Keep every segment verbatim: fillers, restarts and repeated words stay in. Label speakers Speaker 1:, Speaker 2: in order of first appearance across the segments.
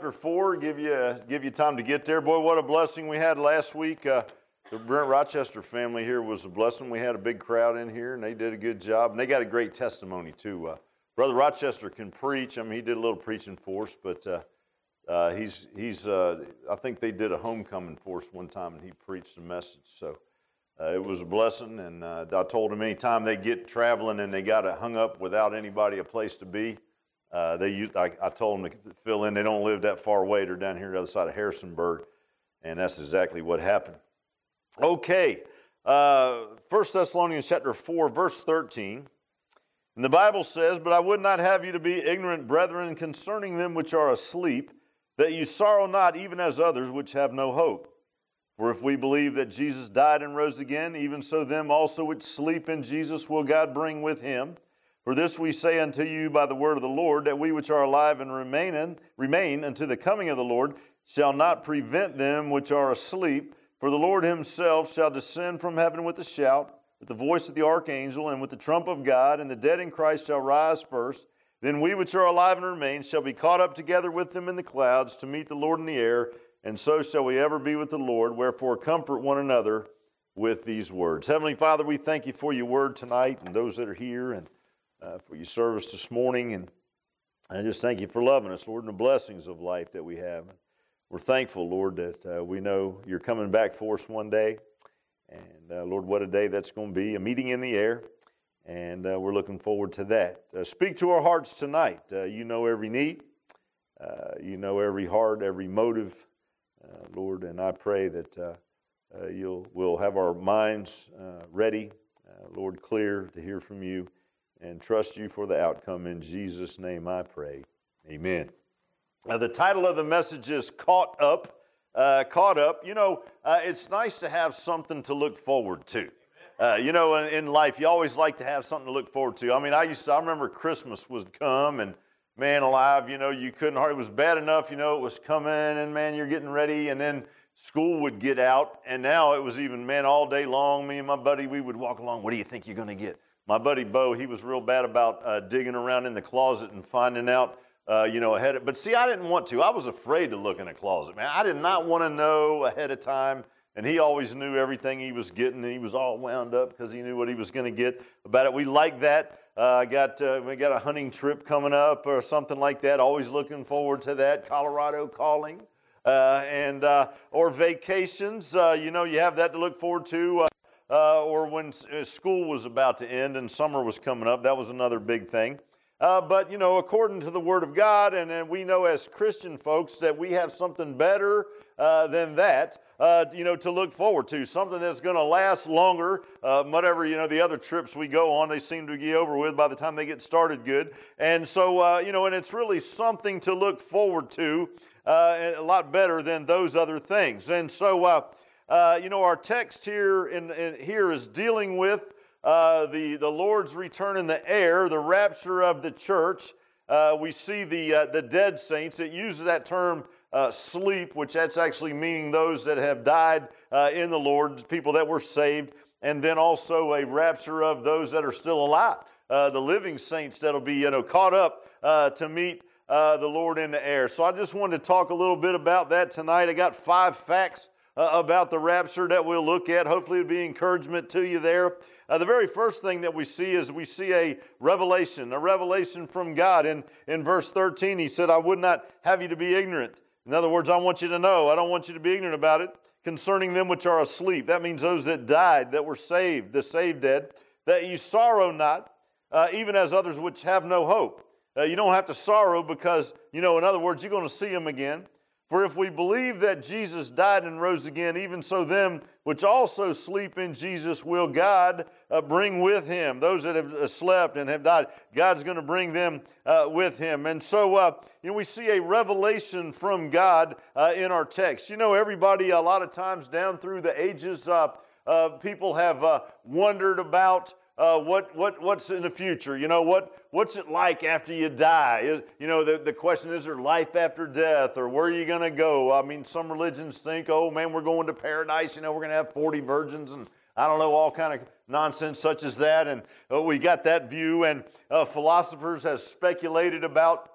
Speaker 1: chapter four, give you give you time to get there. Boy, what a blessing we had last week. Uh, the Brent Rochester family here was a blessing. We had a big crowd in here, and they did a good job. And they got a great testimony, too. Uh, Brother Rochester can preach. I mean, he did a little preaching for us, but uh, uh, he's, he's uh, I think they did a homecoming for us one time, and he preached a message. So uh, it was a blessing, and uh, I told him anytime they get traveling and they got it hung up without anybody a place to be, Uh, they used, I, I told them to fill in. They don't live that far away. They're down here on the other side of Harrisonburg, and that's exactly what happened. Okay, uh, First Thessalonians chapter four, verse thirteen. And the Bible says, "But I would not have you to be ignorant, brethren, concerning them which are asleep, that you sorrow not, even as others which have no hope. For if we believe that Jesus died and rose again, even so them also which sleep in Jesus will God bring with him. For this we say unto you by the word of the Lord, that we which are alive and remain, in, remain unto the coming of the Lord shall not prevent them which are asleep. For the Lord himself shall descend from heaven with a shout, with the voice of the archangel, and with the trump of God, and the dead in Christ shall rise first. Then we which are alive and remain shall be caught up together with them in the clouds to meet the Lord in the air, and so shall we ever be with the Lord. Wherefore comfort one another with these words." Heavenly Father, we thank you for your word tonight, and those that are here, and Uh, for your service this morning, and I just thank you for loving us, Lord, and the blessings of life that we have. We're thankful, Lord, that uh, we know you're coming back for us one day, and uh, Lord, what a day that's going to be, a meeting in the air, and uh, we're looking forward to that. Uh, speak to our hearts tonight. Uh, you know every need, uh, you know every heart, every motive, uh, Lord, and I pray that uh, uh, you'll we'll have our minds uh, ready, uh, Lord, clear to hear from you, and trust you for the outcome. In Jesus' name I pray. Amen. Now, the title of the message is Caught Up. Uh, caught Up. You know, uh, it's nice to have something to look forward to. Uh, you know, in, in life, you always like to have something to look forward to. I mean, I used to, I remember Christmas would come, and man alive, you know, you couldn't hardly, it was bad enough, you know, it was coming, and man, you're getting ready, and then school would get out, and now it was even, man, all day long, me and my buddy, we would walk along. What do you think you're going to get? My buddy Bo, he was real bad about uh, digging around in the closet and finding out, uh, you know, ahead of, but see, I didn't want to. I was afraid to look in a closet, man. I did not want to know ahead of time, and he always knew everything he was getting, and he was all wound up because he knew what he was going to get about it. We like that. Uh, I got, uh, we got a hunting trip coming up or something like that, always looking forward to that, Colorado calling, uh, and uh, or vacations, uh, you know, you have that to look forward to. Uh, Uh, or when school was about to end and summer was coming up, that was another big thing. Uh, but, you know, according to the Word of God, and, and we know as Christian folks that we have something better uh, than that, uh, you know, to look forward to, something that's going to last longer. Uh, whatever, you know, the other trips we go on, they seem to get over with by the time they get started good. And so, uh, you know, and it's really something to look forward to, uh, a lot better than those other things. And so, uh, Uh, you know, our text here in, in here is dealing with uh, the the Lord's return in the air, the rapture of the church. Uh, we see the uh, the dead saints. It uses that term uh, sleep, which that's actually meaning those that have died uh, in the Lord, people that were saved, and then also a rapture of those that are still alive, uh, the living saints that'll be you know caught up uh, to meet uh, the Lord in the air. So I just wanted to talk a little bit about that tonight. I got five facts Uh, about the rapture that we'll look at. Hopefully it'll be encouragement to you there. Uh, the very first thing that we see is we see a revelation, a revelation from God. In, in verse thirteen, he said, "I would not have you to be ignorant." In other words, I want you to know. I don't want you to be ignorant about it. "Concerning them which are asleep." That means those that died, that were saved, the saved dead. "That you sorrow not, uh, even as others which have no hope." Uh, you don't have to sorrow because, you know, in other words, you're going to see him again. "For if we believe that Jesus died and rose again, even so them which also sleep in Jesus will God uh, bring with him." Those that have uh, slept and have died, God's going to bring them uh, with him. And so, uh, you know, we see a revelation from God uh, in our text. You know, everybody, a lot of times down through the ages, uh, uh, people have uh, wondered about Uh, what what what's in the future? You know, what what's it like after you die? Is, you know, the, the question, is there life after death, or where are you going to go? I mean, some religions think, oh man, we're going to paradise. You know, we're going to have forty virgins, and I don't know, all kind of nonsense such as that. And uh, we got that view, and uh, philosophers have speculated about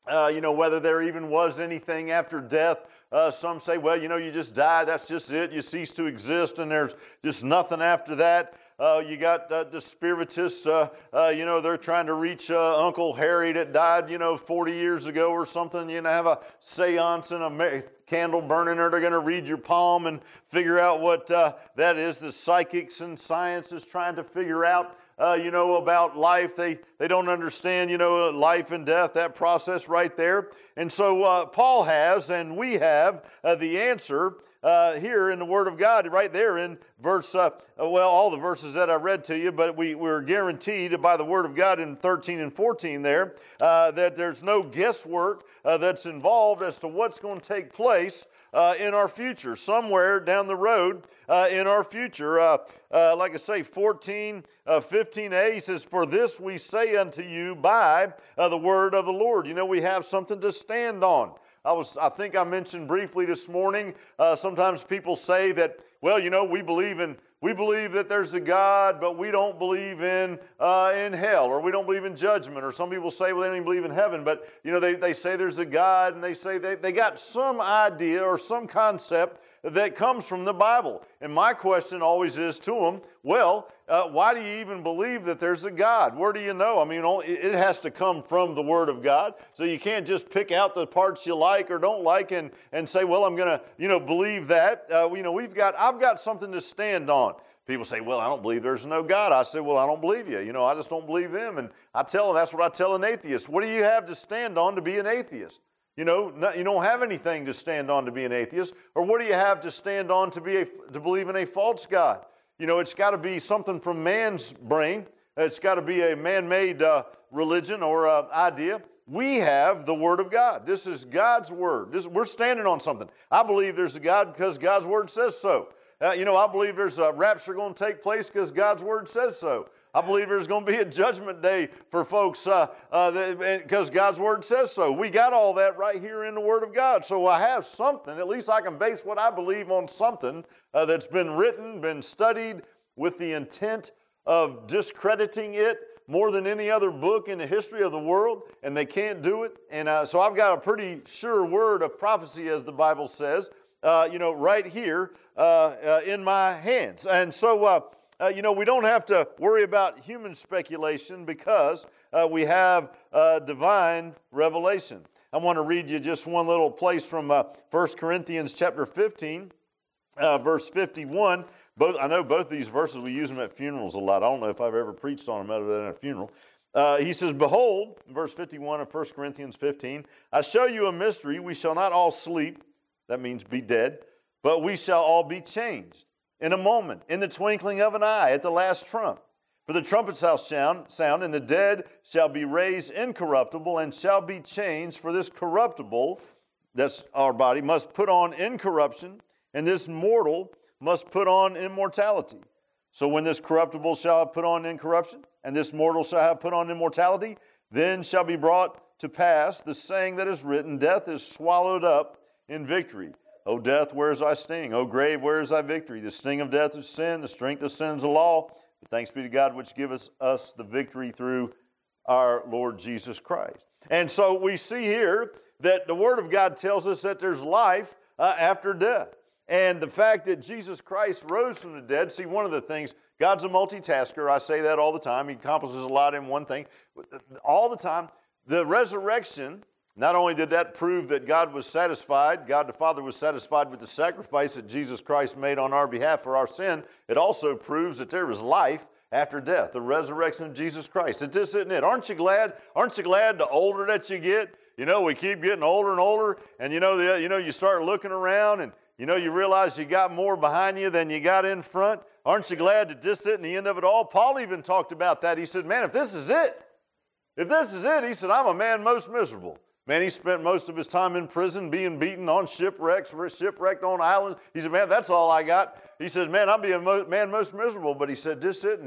Speaker 1: uh, you know, whether there even was anything after death. Uh, some say, well, you know, you just die, that's just it, you cease to exist, and there's just nothing after that. Uh, you got uh, the spiritists, uh, uh, you know, they're trying to reach uh, Uncle Harry that died, you know, forty years ago or something. You know, have a seance and a candle burning, or they're going to read your palm and figure out what uh, that is. The psychics and science is trying to figure out, uh, you know, about life. They, they don't understand, you know, life and death, that process right there. And so uh, Paul has, and we have uh, the answer Uh, here in the Word of God, right there in verse, uh, well, all the verses that I read to you, but we, we're guaranteed by the Word of God in thirteen and fourteen there, uh, that there's no guesswork uh, that's involved as to what's going to take place uh, in our future, somewhere down the road uh, in our future. Uh, uh, like I say, fourteen, fifteen a, he says, "For this we say unto you by uh, the word of the Lord." You know, we have something to stand on. I was, I think I mentioned briefly this morning, uh, sometimes people say that, well, you know, we believe in, we believe that there's a God, but we don't believe in uh, in hell, or we don't believe in judgment, or some people say, well, they don't even believe in heaven, but, you know, they, they say there's a God, and they say they, they got some idea or some concept that comes from the Bible. And my question always is to them, well, uh, why do you even believe that there's a God? Where do you know? I mean, it has to come from the Word of God. So you can't just pick out the parts you like or don't like and, and say, well, I'm going to, you know, believe that. Uh, you know, we've got, I've got something to stand on. People say, well, I don't believe there's no God. I say, well, I don't believe you. You know, I just don't believe him. And I tell them, that's what I tell an atheist. What do you have to stand on to be an atheist? You know, not, you don't have anything to stand on to be an atheist. Or what do you have to stand on to be a, to believe in a false God? You know, it's got to be something from man's brain. It's got to be a man-made uh, religion or uh, idea. We have the Word of God. This is God's Word. This, we're standing on something. I believe there's a God because God's Word says so. Uh, you know, I believe there's a rapture going to take place because God's Word says so. I believe there's going to be a judgment day for folks uh, uh, because God's Word says so. We got all that right here in the Word of God. So I have something. At least I can base what I believe on something uh, that's been written, been studied with the intent of discrediting it more than any other book in the history of the world, and they can't do it. And uh, so I've got a pretty sure word of prophecy, as the Bible says, uh, you know, right here uh, uh, in my hands. And so... Uh, Uh, you know, we don't have to worry about human speculation because uh, we have uh, divine revelation. I want to read you just one little place from uh, First Corinthians chapter fifteen, uh, verse fifty-one. Both, I know both these verses, we use them at funerals a lot. I don't know if I've ever preached on them other than at a funeral. Uh, he says, "Behold," verse fifty-one of First Corinthians fifteen, "I show you a mystery. We shall not all sleep," that means be dead, "but we shall all be changed. In a moment, in the twinkling of an eye, at the last trump. For the trumpet shall sound, and the dead shall be raised incorruptible, and shall be changed. For this corruptible," that's our body, "must put on incorruption, and this mortal must put on immortality. So when this corruptible shall have put on incorruption, and this mortal shall have put on immortality, then shall be brought to pass the saying that is written, Death is swallowed up in victory. O death, where is thy sting? O grave, where is thy victory? The sting of death is sin, the strength of sin is the law. But thanks be to God which giveth us the victory through our Lord Jesus Christ." And so we see here that the Word of God tells us that there's life uh, after death. And the fact that Jesus Christ rose from the dead, see, one of the things, God's a multitasker. I say that all the time. He accomplishes a lot in one thing. All the time, the resurrection, not only did that prove that God was satisfied, God the Father was satisfied with the sacrifice that Jesus Christ made on our behalf for our sin, it also proves that there is life after death, the resurrection of Jesus Christ. It just isn't it. Aren't you glad? Aren't you glad the older that you get? You know, we keep getting older and older, and you know, the, you know, you start looking around, and you know, you realize you got more behind you than you got in front. Aren't you glad that this isn't the end of it all? Paul even talked about that. He said, man, if this is it, if this is it, he said, I'm a man most miserable. Man, he spent most of his time in prison, being beaten on shipwrecks, shipwrecked on islands. He said, man, that's all I got. He said, man, I'm being a man most miserable. But he said, this isn't it.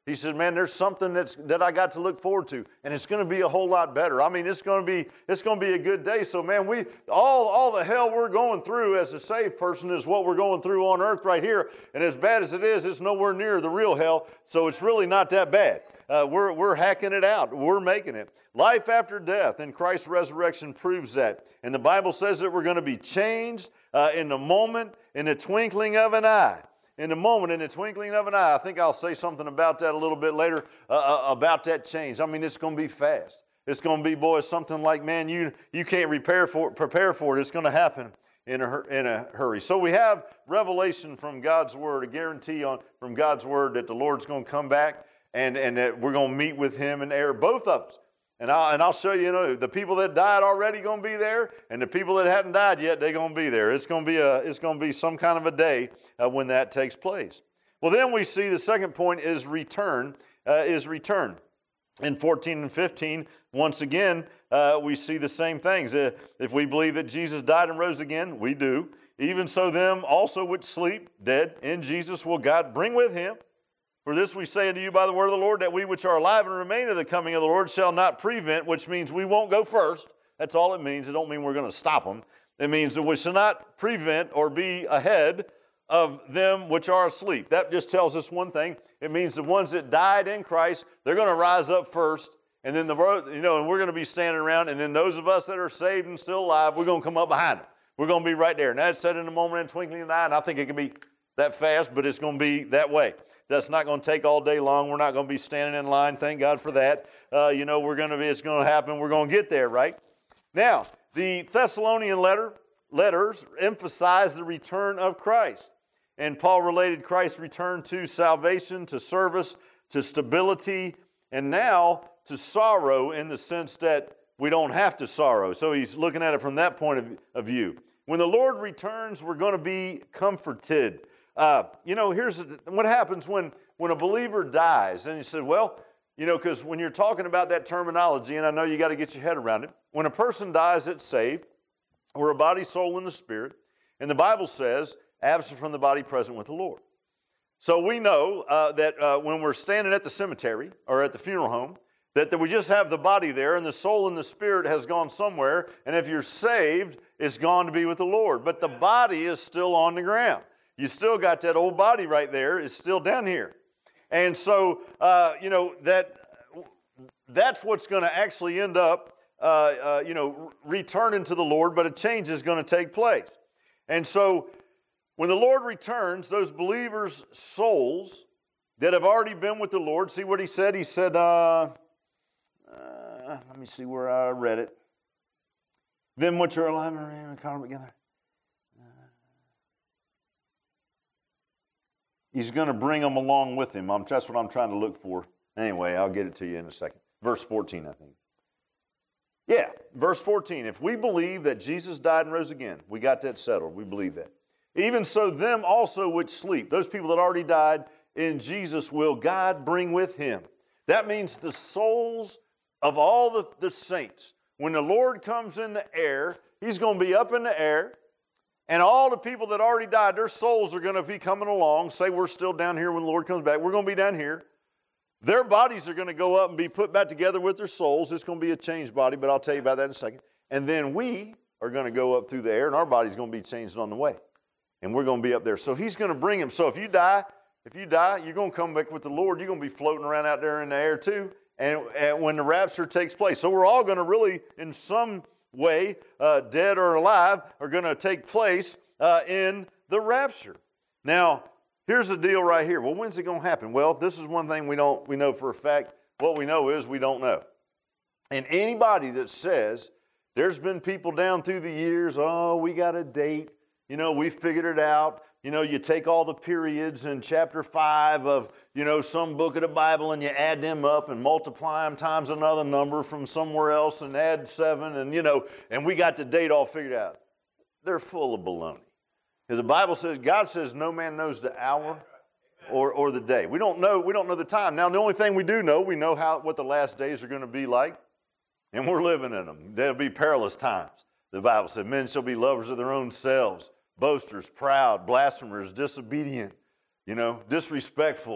Speaker 1: He said, man, there's something that's, that I got to look forward to, and it's going to be a whole lot better. I mean, it's going to be it's going to be a good day. So, man, we all, all the hell we're going through as a saved person is what we're going through on earth right here. And as bad as it is, it's nowhere near the real hell, so it's really not that bad. Uh, we're, we're hacking it out. We're making it. Life after death and Christ's resurrection proves that. And the Bible says that we're going to be changed uh, in the moment, in the twinkling of an eye. In the moment, in the twinkling of an eye. I think I'll say something about that a little bit later, uh, uh, about that change. I mean, it's going to be fast. It's going to be, boy, something like, man, you you can't prepare for it, prepare for it. It's going to happen in a, in a hurry. So we have revelation from God's Word, a guarantee on from God's Word that the Lord's going to come back and, and that we're going to meet with Him in air, both of us. And I'll, and I'll show you, you know, the people that died already going to be there, and the people that hadn't died yet, they're going to be there. It's going to be a, it's going to be some kind of a day uh, when that takes place. Well, then we see the second point is return, uh, is return. In fourteen and fifteen, once again, uh, we see the same things. Uh, if we believe that Jesus died and rose again, we do. Even so, them also which sleep, dead in Jesus, will God bring with Him. For this we say unto you by the word of the Lord, that we which are alive and remain of the coming of the Lord shall not prevent, which means we won't go first. That's all it means. It don't mean we're going to stop them. It means that we shall not prevent or be ahead of them which are asleep. That just tells us one thing. It means the ones that died in Christ, they're going to rise up first, and then the you know, and we're going to be standing around, and then those of us that are saved and still alive, we're going to come up behind them. We're going to be right there. And that's said in a moment, in twinkling of an eye, and I think it can be that fast, but it's going to be that way. That's not going to take all day long. We're not going to be standing in line. Thank God for that. Uh, you know, we're going to be, it's going to happen. We're going to get there, right? Now, the Thessalonian letter, letters emphasize the return of Christ. And Paul related Christ's return to salvation, to service, to stability, and now to sorrow in the sense that we don't have to sorrow. So he's looking at it from that point of, of view. When the Lord returns, we're going to be comforted. Uh, you know, here's what happens when, when a believer dies. And you said, well, you know, because when you're talking about that terminology, and I know you got to get your head around it, when a person dies, it's saved. We're a body, soul, and the spirit. And the Bible says, absent from the body, present with the Lord. So we know uh, that uh, when we're standing at the cemetery or at the funeral home, that, that we just have the body there, and the soul and the spirit has gone somewhere. And if you're saved, it's gone to be with the Lord. But the body is still on the ground. You still got that old body right there. It's still down here. And so, uh, you know, that that's what's going to actually end up, uh, uh, you know, returning to the Lord, but a change is going to take place. And so when the Lord returns, those believers' souls that have already been with the Lord, see what he said? He said, uh, uh, let me see where I read it. Them which are alive and come together. He's going to bring them along with him. I'm, that's what I'm trying to look for. Anyway, I'll get it to you in a second. Verse fourteen, I think. Yeah, verse fourteen. If we believe that Jesus died and rose again, we got that settled. We believe that. Even so, them also which sleep, those people that already died in Jesus, will God bring with him. That means the souls of all the, the saints. When the Lord comes in the air, he's going to be up in the air. And all the people that already died, their souls are going to be coming along. Say we're still down here when the Lord comes back. We're going to be down here. Their bodies are going to go up and be put back together with their souls. It's going to be a changed body, but I'll tell you about that in a second. And then we are going to go up through the air, and our body's going to be changed on the way. And we're going to be up there. So he's going to bring them. So if you die, if you die, you're going to come back with the Lord. You're going to be floating around out there in the air too. And, and when the rapture takes place. So we're all going to really, in some way, uh, dead or alive, are going to take place uh, in the rapture. Now, here's the deal right here. Well, when's it going to happen? Well, this is one thing we don't we know for a fact. What we know is we don't know. And anybody that says there's been people down through the years, oh, we got a date, you know, we figured it out. You know, you take all the periods in chapter five of, you know, some book of the Bible and you add them up and multiply them times another number from somewhere else and add seven and, you know, and we got the date all figured out. They're full of baloney. Because the Bible says, God says no man knows the hour or, or the day. We don't know, we don't know the time. Now, the only thing we do know, we know how what the last days are going to be like, and we're living in them. There'll be perilous times. The Bible said, men shall be lovers of their own selves, boasters, proud, blasphemers, disobedient, you know, disrespectful,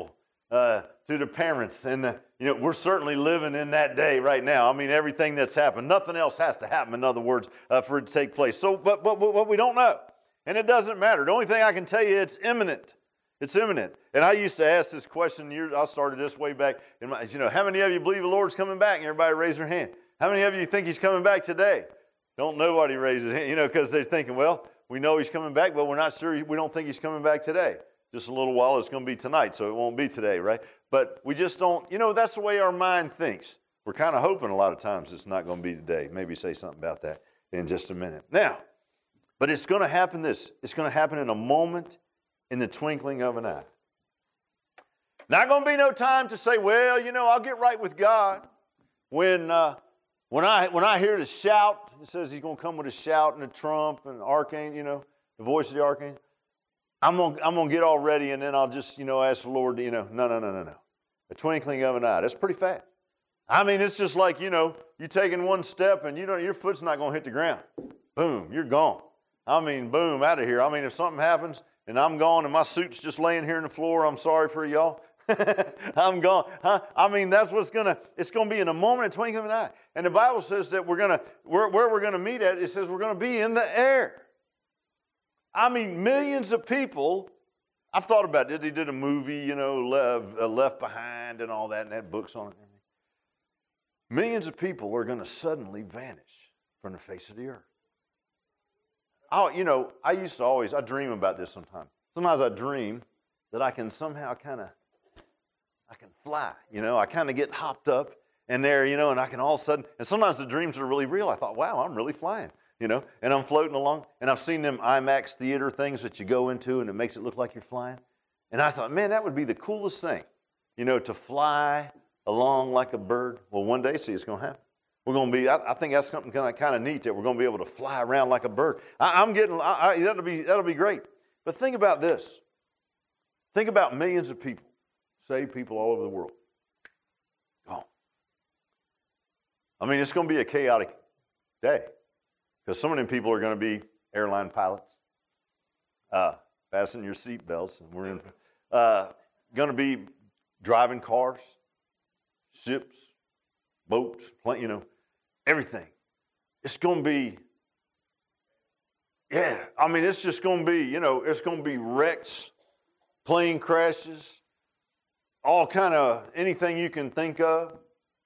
Speaker 1: uh, to the parents. And, the, you know, we're certainly living in that day right now. I mean, everything that's happened, nothing else has to happen, in other words, uh, for it to take place. So, but, but, but what we don't know, and it doesn't matter. The only thing I can tell you, it's imminent. It's imminent. And I used to ask this question, years, I started this way back in my, you know, how many of you believe the Lord's coming back? And everybody raise their hand. How many of you think he's coming back today? Don't nobody raise his hand, you know, because they're thinking, well, we know he's coming back, but we're not sure, we don't think he's coming back today. Just a little while, it's going to be tonight, so it won't be today, right? But we just don't, you know, that's the way our mind thinks. We're kind of hoping a lot of times it's not going to be today. Maybe say something about that in just a minute. Now, but it's going to happen this. It's going to happen in a moment, in the twinkling of an eye. Not going to be no time to say, well, you know, I'll get right with God. When uh, when I when I hear the shout, it says he's going to come with a shout and a trump and an archangel, you know, the voice of the archangel. I'm going I'm going to get all ready and then I'll just, you know, ask the Lord, you know, no, no, no, no, no. A twinkling of an eye. That's pretty fast. I mean, it's just like, you know, you taking one step and you don't, your foot's not going to hit the ground. Boom, you're gone. I mean, boom, out of here. I mean, if something happens and I'm gone and my suit's just laying here on the floor, I'm sorry for y'all. I'm gone. Huh? I mean, that's what's going to, it's going to be in a moment, a twinkling of an eye. And the Bible says that we're going to, where, where we're going to meet at, it says we're going to be in the air. I mean, millions of people, I've thought about it. They did a movie, you know, Left, uh, Left Behind and all that, and had books on it. Millions of people are going to suddenly vanish from the face of the earth. Oh, you know, I used to always, I dream about this sometimes. Sometimes I dream that I can somehow kind of, I can fly, you know. I kind of get hopped up in there, you know, and I can all of a sudden, and sometimes the dreams are really real. I thought, wow, I'm really flying, you know, and I'm floating along. And I've seen them IMAX theater things that you go into and it makes it look like you're flying. And I thought, man, that would be the coolest thing, you know, to fly along like a bird. Well, one day, see, it's going to happen. We're going to be, I, I think that's something kind of, kind of neat that we're going to be able to fly around like a bird. I, I'm getting, I, I, that'll be, that'll be great. But think about this. Think about millions of people, saved people all over the world. Gone. I mean, it's going to be a chaotic day because some of them people are going to be airline pilots. Uh, fasten your seatbelts, and we're in. Uh, going to be driving cars, ships, boats, plane, you know, everything. It's going to be, yeah. I mean, it's just going to be, you know, it's going to be wrecks, plane crashes, all kind of anything you can think of.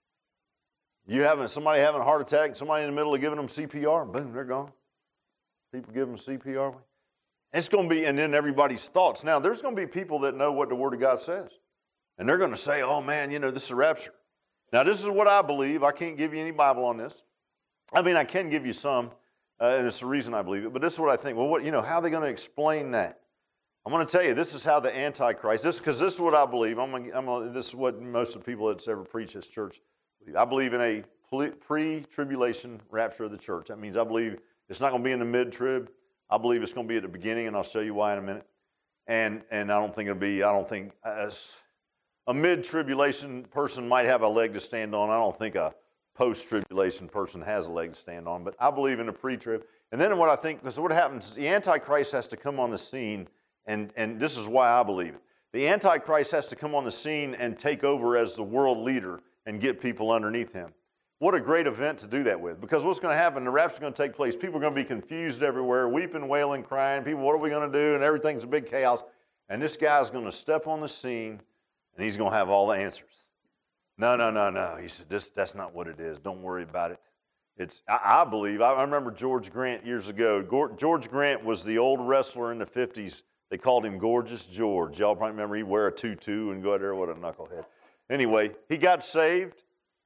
Speaker 1: You having somebody having a heart attack, somebody in the middle of giving them C P R, boom, they're gone. People give them C P R. It's going to be, and then everybody's thoughts. Now, there's going to be people that know what the Word of God says, and they're going to say, "Oh man, you know, this is a rapture." Now, this is what I believe. I can't give you any Bible on this. I mean, I can give you some, uh, and it's the reason I believe it. But this is what I think. Well, what you know, how are they going to explain that? I'm going to tell you, this is how the Antichrist, this because this is what I believe. I'm going I'm gonna, this is what most of the people that's ever preached this church believe. I believe in a pre-tribulation rapture of the church. That means I believe it's not going to be in the mid-trib. I believe it's going to be at the beginning, and I'll show you why in a minute. And and I don't think it'll be, I don't think, as a mid-tribulation person might have a leg to stand on. I don't think a post-tribulation person has a leg to stand on, but I believe in a pre-trib. And then what I think, because what happens is the Antichrist has to come on the scene. And, and this is why I believe it. The Antichrist has to come on the scene and take over as the world leader and get people underneath him. What a great event to do that with. Because what's going to happen, the rapture is going to take place. People are going to be confused everywhere, weeping, wailing, crying. People, what are we going to do? And everything's a big chaos. And this guy's going to step on the scene, and he's going to have all the answers. No, no, no, no. He said, this, that's not what it is. Don't worry about it. It's, I, I believe, I, I remember George Grant years ago. George Grant was the old wrestler in the fifties. They called him Gorgeous George. Y'all probably remember he'd wear a tutu and go out there with a knucklehead. Anyway, he got saved,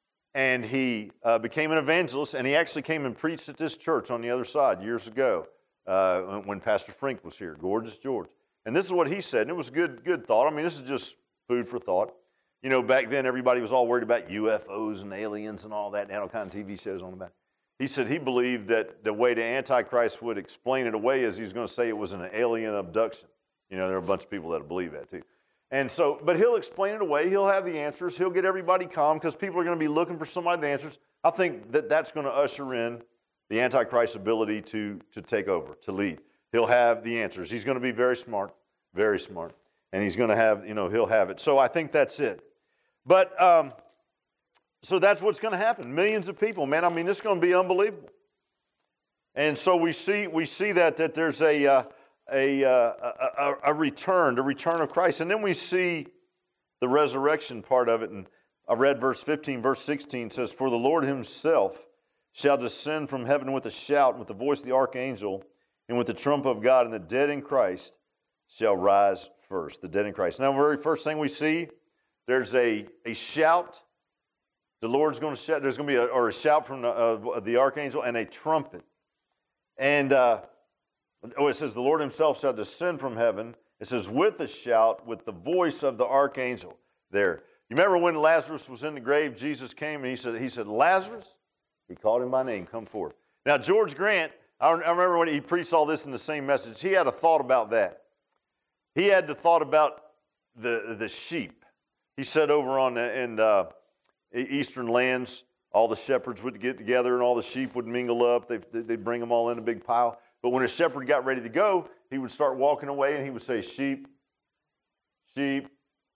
Speaker 1: and he uh, became an evangelist, and he actually came and preached at this church on the other side years ago uh, when Pastor Frink was here, Gorgeous George. And this is what he said, and it was good, good thought. I mean, this is just food for thought. You know, back then everybody was all worried about U F Os and aliens and all that, and had all kinds of T V shows on about it. He said he believed that the way the Antichrist would explain it away is he was going to say it was an alien abduction. You know, there are a bunch of people that believe that too. And so, but he'll explain it away. He'll have the answers. He'll get everybody calm because people are going to be looking for somebody with answers. I think that that's going to usher in the Antichrist's ability to, to take over, to lead. He'll have the answers. He's going to be very smart, very smart. and he's going to have, you know, he'll have it. So I think that's it. But, um, so that's what's going to happen. Millions of people, man. I mean, it's going to be unbelievable. And so we see we see that that there's a uh, a, uh, a a return, the return of Christ, and then we see the resurrection part of it. And I read verse fifteen, verse sixteen says, "For the Lord Himself shall descend from heaven with a shout, and with the voice of the archangel, and with the trump of God, and the dead in Christ shall rise first." The dead in Christ. Now, the very first thing we see, there's a a shout. The Lord's going to shout. There's going to be a, or a shout from the, uh, the archangel and a trumpet. And uh, oh, it says, the Lord Himself shall descend from heaven. It says, with a shout, with the voice of the archangel there. You remember when Lazarus was in the grave, Jesus came and he said, he said, Lazarus, he called him by name, come forth. Now, George Grant, I remember when he preached all this in the same message, he had a thought about that. He had the thought about the, the sheep. He said over on the, in uh, eastern lands, all the shepherds would get together and all the sheep would mingle up. They'd, they'd bring them all in a big pile. But when a shepherd got ready to go, he would start walking away and he would say, sheep, sheep,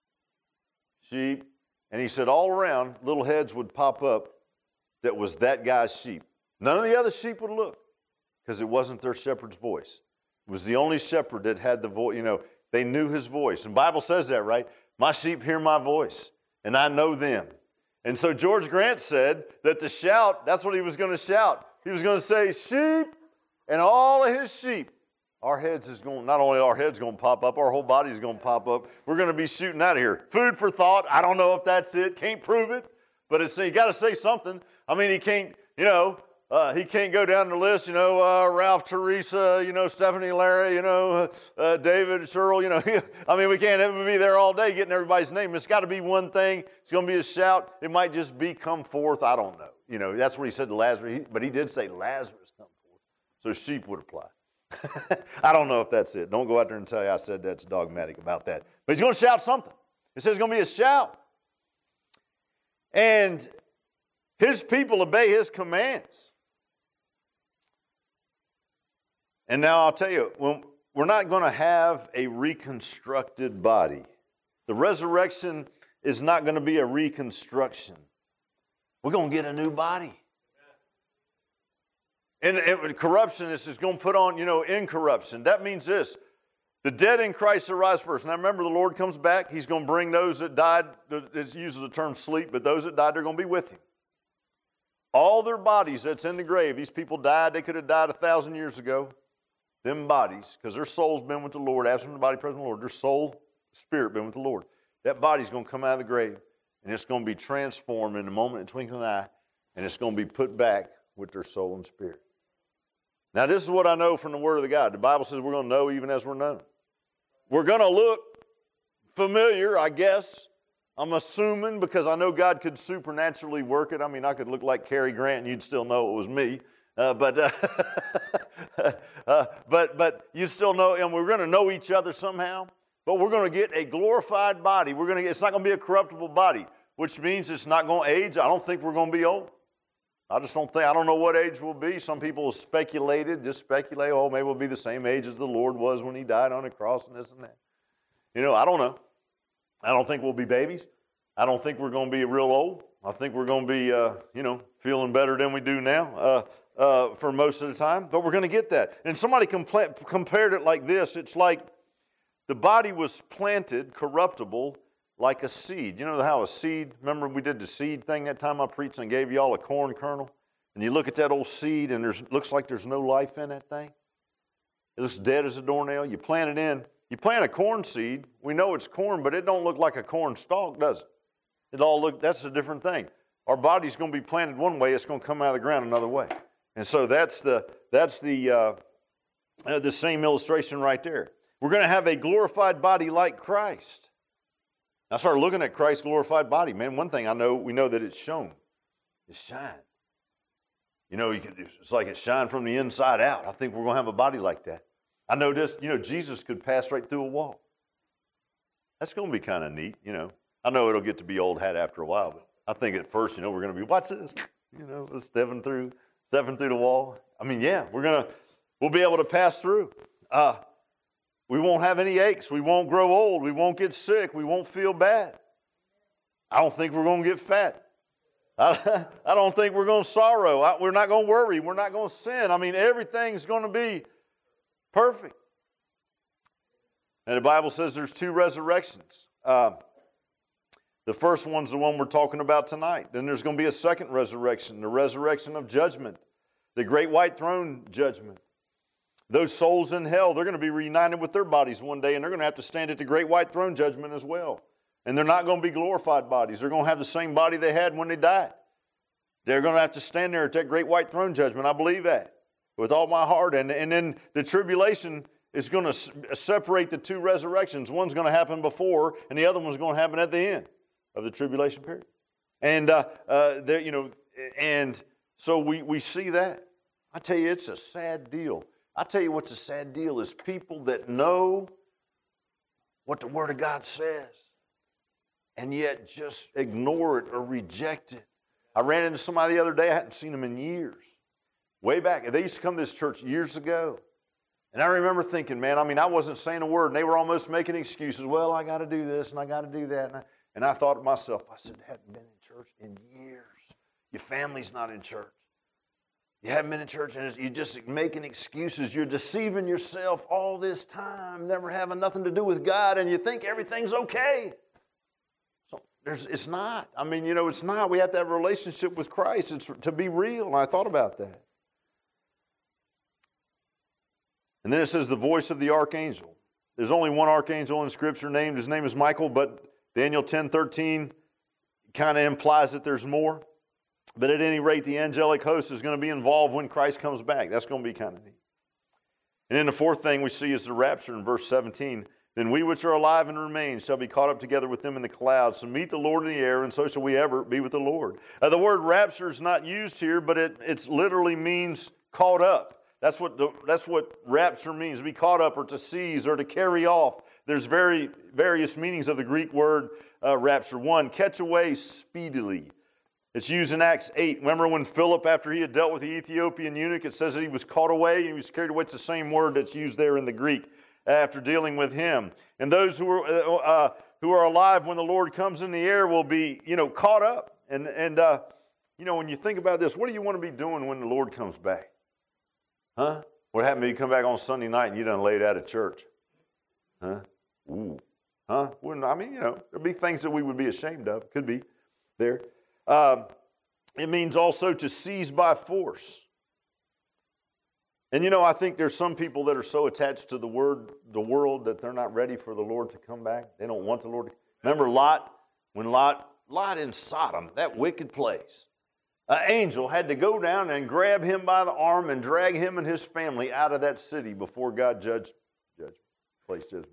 Speaker 1: sheep. And he said all around, little heads would pop up that was that guy's sheep. None of the other sheep would look because it wasn't their shepherd's voice. It was the only shepherd that had the voice. You know, they knew his voice. And the Bible says that, right? My sheep hear my voice, and I know them. And so George Grant said that the shout, that's what he was going to shout. He was going to say, sheep, and all of his sheep. Our heads is going, not only our heads going to pop up, our whole body's going to pop up. We're going to be shooting out of here. Food for thought. I don't know if that's it. Can't prove it. But it's, you got to say something. I mean, he can't, you know, uh, he can't go down the list, you know, uh, Ralph, Teresa, you know, Stephanie, Larry, you know, uh, uh, David, Cheryl, you know. I mean, we can't ever be there all day getting everybody's name. It's got to be one thing. It's going to be a shout. It might just be come forth. I don't know. You know, that's what he said to Lazarus. He, but he did say Lazarus come forth. So sheep would apply. I don't know if that's it. Don't go out there and tell you I said that's dogmatic about that. But he's going to shout something. It says it's going to be a shout. And his people obey his commands. And now I'll tell you, when we're not going to have a reconstructed body. The resurrection is not going to be a reconstruction. We're going to get a new body. And, and corruption is going to put on, you know, incorruption. That means this. The dead in Christ arise first. Now remember, the Lord comes back. He's going to bring those that died. It uses the term sleep, but those that died, they're going to be with Him. All their bodies that's in the grave, these people died. They could have died a thousand years ago. Them bodies, because their soul's been with the Lord. Absent the body, present the Lord. Their soul, spirit been with the Lord. That body's going to come out of the grave, and it's going to be transformed in a moment, in a twinkling of an eye, and it's going to be put back with their soul and spirit. Now, this is what I know from the Word of the God. The Bible says we're going to know even as we're known. We're going to look familiar, I guess. I'm assuming, because I know God could supernaturally work it. I mean, I could look like Cary Grant, and you'd still know it was me. Uh, but, uh, uh, but but you still know, and we're going to know each other somehow. But we're going to get a glorified body. We're going to. It's not going to be a corruptible body, which means it's not going to age. I don't think we're going to be old. I just don't think. I don't know what age we'll be. Some people have speculated, just speculate. Oh, maybe we'll be the same age as the Lord was when He died on the cross and this and that. You know, I don't know. I don't think we'll be babies. I don't think we're going to be real old. I think we're going to be, uh, you know, feeling better than we do now. Uh, Uh, for most of the time, but we're going to get that. And somebody compla- compared it like this. It's like the body was planted corruptible like a seed. You know how a seed, remember we did the seed thing that time I preached and gave you all a corn kernel? And you look at that old seed and it looks like there's no life in that thing. It looks dead as a doornail. You plant it in. You plant a corn seed. We know it's corn, but it don't look like a corn stalk, does it? It all look, that's a different thing. Our body's going to be planted one way. It's going to come out of the ground another way. And so that's the that's the uh, uh, the same illustration right there. We're going to have a glorified body like Christ. I started looking at Christ's glorified body. Man, one thing I know, we know that it's shone. It's shine. You know, you can, it's like it's shine from the inside out. I think we're going to have a body like that. I know this, you know, Jesus could pass right through a wall. That's going to be kind of neat, you know. I know it'll get to be old hat after a while, but I think at first, you know, we're going to be, watch this, you know, stepping through. Stepping through the wall. I mean, yeah, we're gonna, we'll be able to pass through. Uh, We won't have any aches. We won't grow old. We won't get sick. We won't feel bad. I don't think we're going to get fat. I, I don't think we're going to sorrow. I, we're not going to worry. We're not going to sin. I mean, everything's going to be perfect. And the Bible says there's two resurrections. Uh, the first one's the one we're talking about tonight. Then there's going to be a second resurrection, the resurrection of judgment, the great white throne judgment. Those souls in hell, they're going to be reunited with their bodies one day, and they're going to have to stand at the great white throne judgment as well. And they're not going to be glorified bodies. They're going to have the same body they had when they died. They're going to have to stand there at that great white throne judgment. I believe that with all my heart. And, and then the tribulation is going to separate the two resurrections. One's going to happen before, and the other one's going to happen at the end of the tribulation period. And uh, uh, there, you know, and so we we see that. I tell you, it's a sad deal. I tell you what's a sad deal is people that know what the Word of God says and yet just ignore it or reject it. I ran into somebody the other day. I hadn't seen them in years. Way back. They used to come to this church years ago. And I remember thinking, man, I mean, I wasn't saying a word. And they were almost making excuses. Well, I got to do this and I got to do that. And I, and I thought to myself, I said, I haven't been in church in years. Your family's not in church. You haven't been in church and you're just making excuses. You're deceiving yourself all this time, never having nothing to do with God, and you think everything's okay. So there's, it's not. I mean, you know, it's not. We have to have a relationship with Christ. It's to be real, and I thought about that. And then it says the voice of the archangel. There's only one archangel in Scripture named. His name is Michael, but Daniel ten thirteen kind of implies that there's more. But at any rate, the angelic host is going to be involved when Christ comes back. That's going to be kind of neat. And then the fourth thing we see is the rapture in verse seventeen. Then we which are alive and remain shall be caught up together with them in the clouds to meet the Lord in the air, and so shall we ever be with the Lord. Uh, the word rapture is not used here, but it it's literally means caught up. That's what the, that's what rapture means, to be caught up or to seize or to carry off. There's very various meanings of the Greek word uh, rapture. One, catch away speedily. It's used in Acts eight. Remember when Philip, after he had dealt with the Ethiopian eunuch, it says that he was caught away and he was carried away. It's the same word that's used there in the Greek after dealing with him. And those who are uh, who are alive when the Lord comes in the air will be, you know, caught up. And and uh, you know, when you think about this, what do you want to be doing when the Lord comes back? Huh? What happened if you come back on Sunday night and you done laid out at church? Huh? Ooh. Huh? Well, I mean, you know, there'll be things that we would be ashamed of. Could be there. Um, it means also to seize by force. And you know, I think there's some people that are so attached to the word, the world, that they're not ready for the Lord to come back. They don't want the Lord to. Remember Lot? When Lot, Lot in Sodom, that wicked place, an angel had to go down and grab him by the arm and drag him and his family out of that city before God judged, judged, placed judgment.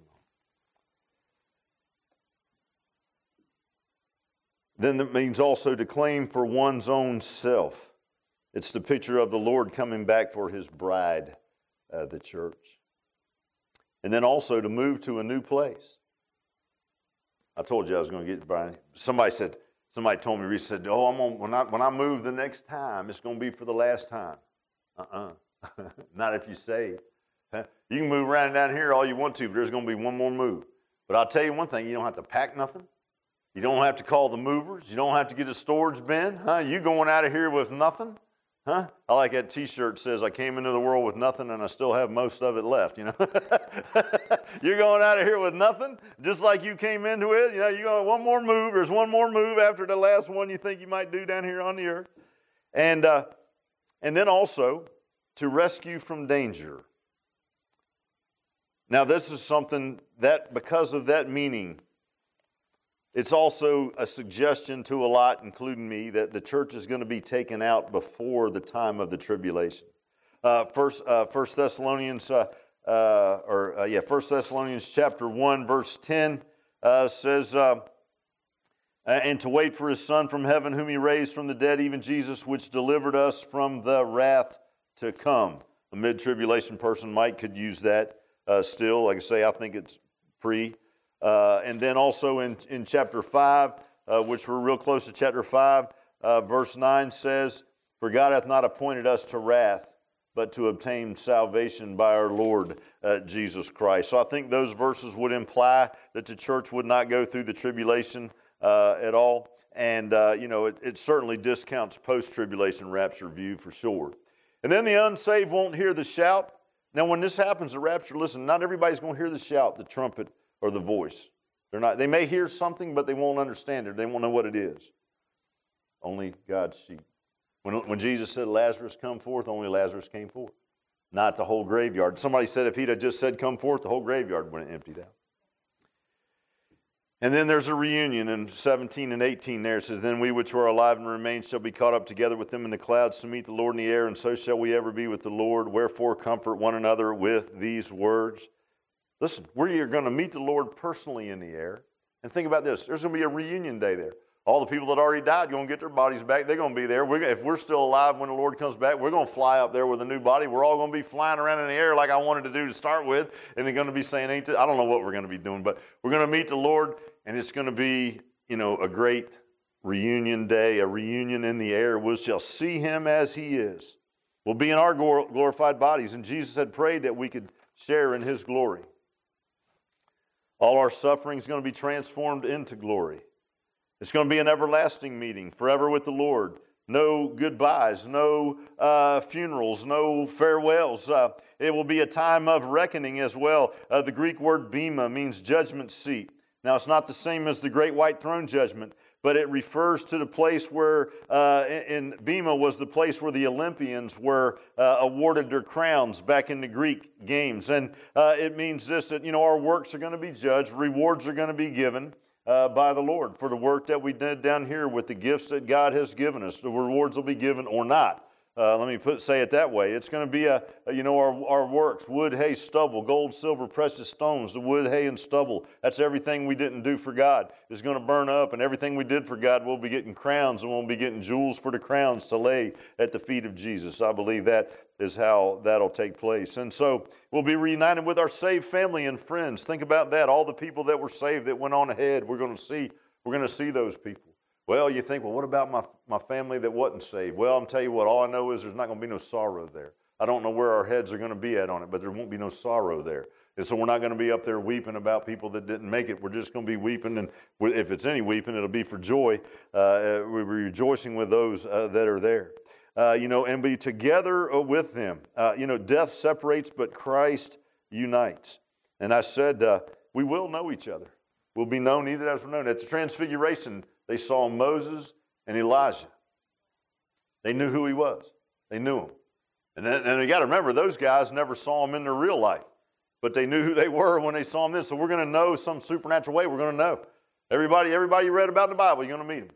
Speaker 1: Then that means also to claim for one's own self. It's the picture of the Lord coming back for his bride, uh, the church. And then also to move to a new place. I told you I was going to get Brian. Somebody said, somebody told me, Reese said, oh, I'm on, when I when I move the next time, it's going to be for the last time. Uh-uh. Not if you save. You can move around down here all you want to, but there's going to be one more move. But I'll tell you one thing, you don't have to pack nothing. You don't have to call the movers. You don't have to get a storage bin. Huh? You going out of here with nothing? Huh? I like that T-shirt that says, I came into the world with nothing and I still have most of it left, you know. You're going out of here with nothing, just like you came into it. You know, you go one more move. There's one more move after the last one you think you might do down here on the earth. And, uh, and then also to rescue from danger. Now, this is something that, because of that meaning, it's also a suggestion to a lot, including me, that the church is going to be taken out before the time of the tribulation. Uh, first, uh, First Thessalonians, uh, uh, or uh, yeah, First Thessalonians chapter one, verse ten uh, says, uh, "And to wait for His Son from heaven, whom He raised from the dead, even Jesus, which delivered us from the wrath to come." A mid-tribulation person might could use that uh, still. Like I say, I think it's pre. Uh, and then also in, in chapter five, uh, which we're real close to chapter five, uh, verse nine says, "For God hath not appointed us to wrath, but to obtain salvation by our Lord uh, Jesus Christ. So I think those verses would imply that the church would not go through the tribulation uh, at all. And, uh, you know, it, it certainly discounts post-tribulation rapture view for sure. And then the unsaved won't hear the shout. Now, when this happens, the rapture, listen, not everybody's going to hear the shout, the trumpet, or the voice. They're not. They may hear something, but they won't understand it. They won't know what it is. Only God's sheep. When, when Jesus said, Lazarus, come forth, only Lazarus came forth. Not the whole graveyard. Somebody said if he'd have just said, come forth, the whole graveyard would have emptied out. And then there's a reunion in seventeen and eighteen there. It says, then we which are alive and remain shall be caught up together with them in the clouds to meet the Lord in the air, and so shall we ever be with the Lord. Wherefore comfort one another with these words. Listen, we're going to meet the Lord personally in the air. And think about this. There's going to be a reunion day there. All the people that already died, you're going to get their bodies back. They're going to be there. We're, if we're still alive when the Lord comes back, we're going to fly up there with a new body. We're all going to be flying around in the air like I wanted to do to start with. And they're going to be saying, ain't this? I don't know what we're going to be doing, but we're going to meet the Lord, and it's going to be, you know, a great reunion day, a reunion in the air. We shall see him as he is. We'll be in our glorified bodies. And Jesus had prayed that we could share in his glory. All our suffering is going to be transformed into glory. It's going to be an everlasting meeting, forever with the Lord. No goodbyes, no uh, funerals, no farewells. Uh, it will be a time of reckoning as well. Uh, the Greek word bema means judgment seat. Now, it's not the same as the great white throne judgment, but it refers to the place where, uh, in, in Bema was the place where the Olympians were uh, awarded their crowns back in the Greek games. And uh, it means this, that, you know, our works are going to be judged, rewards are going to be given. Uh, by the Lord for the work that we did down here with the gifts that God has given us. The rewards will be given or not. Uh, let me put say it that way. It's going to be a, a you know our, our works, wood, hay, stubble, gold, silver, precious stones, the wood, hay, and stubble. That's everything we didn't do for God is going to burn up, and everything we did for God, we'll be getting crowns, and we'll be getting jewels for the crowns to lay at the feet of Jesus. I believe that is how that'll take place. And so we'll be reunited with our saved family and friends. Think about that. All the people that were saved that went on ahead, we're going to see, we're going to see those people. Well, you think, well, what about my, my family that wasn't saved? Well, I'm telling you what, all I know is there's not going to be no sorrow there. I don't know where our heads are going to be at on it, but there won't be no sorrow there. And so we're not going to be up there weeping about people that didn't make it. We're just going to be weeping, and if it's any weeping, it'll be for joy. Uh, we're rejoicing with those uh, that are there. Uh, you know, and be together with them. Uh, you know, death separates, but Christ unites. And I said, uh, we will know each other. We'll be known either as we're known. At the Transfiguration, they saw Moses and Elijah. They knew who he was. They knew him. And then, and you got to remember, those guys never saw him in their real life. But they knew who they were when they saw him then. So we're going to know some supernatural way. We're going to know. Everybody, everybody you read about in the Bible, you're going to meet him.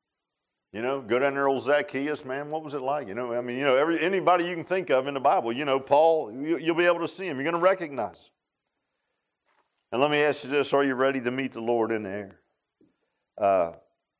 Speaker 1: You know, go down there, old Zacchaeus, man, what was it like? You know, I mean, you know, every, anybody you can think of in the Bible, you know, Paul, you, you'll be able to see him. You're going to recognize him. And let me ask you this, are you ready to meet the Lord in the air? Uh,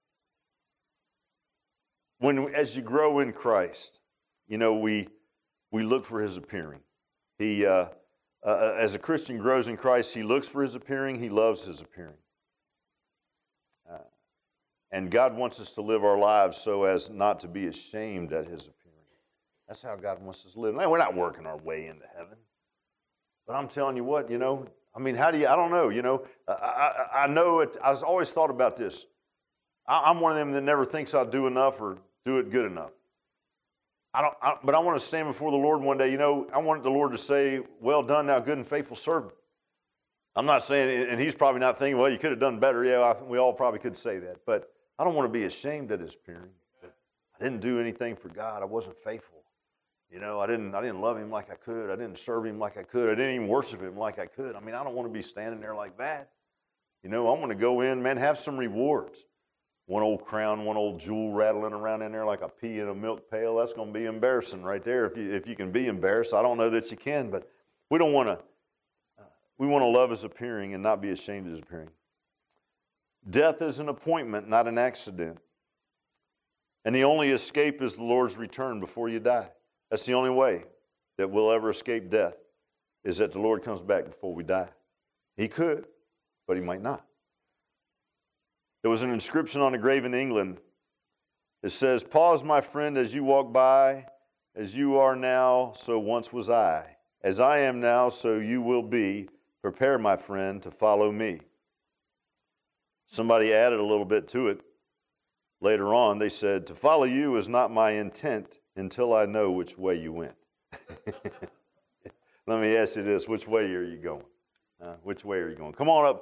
Speaker 1: when, as you grow in Christ, you know, we, we look for his appearing. He, uh, uh, as a Christian grows in Christ, he looks for his appearing, he loves his appearing. Uh, And God wants us to live our lives so as not to be ashamed at his appearing. That's how God wants us to live. Now, we're not working our way into heaven. But I'm telling you what, you know, I mean, how do you, I don't know, you know. I, I, I know it, I've always thought about this. I, I'm one of them that never thinks I'll do enough or do it good enough. I don't, I, but I want to stand before the Lord one day, you know, I want the Lord to say, well done, thou good and faithful servant. I'm not saying, and he's probably not thinking, well, you could have done better. Yeah, I, we all probably could say that. But I don't want to be ashamed at his appearing. I didn't do anything for God. I wasn't faithful. You know, I didn't I didn't love him like I could. I didn't serve him like I could. I didn't even worship him like I could. I mean, I don't want to be standing there like that. You know, I want to go in, man, have some rewards. One old crown, one old jewel rattling around in there like a pea in a milk pail. That's going to be embarrassing right there if you if you can be embarrassed. I don't know that you can, but we don't want to, uh, we want to love his appearing and not be ashamed of his appearing. Death is an appointment, not an accident. And the only escape is the Lord's return before you die. That's the only way that we'll ever escape death, is that the Lord comes back before we die. He could, but he might not. There was an inscription on a grave in England. It says, pause, my friend, as you walk by, As you are now, so once was I. As I am now, so you will be. Prepare, my friend, to follow me. Somebody added a little bit to it. Later on, they said, to follow you is not my intent until I know which way you went. Let me ask you this, which way are you going? Uh, which way are you going? Come on up.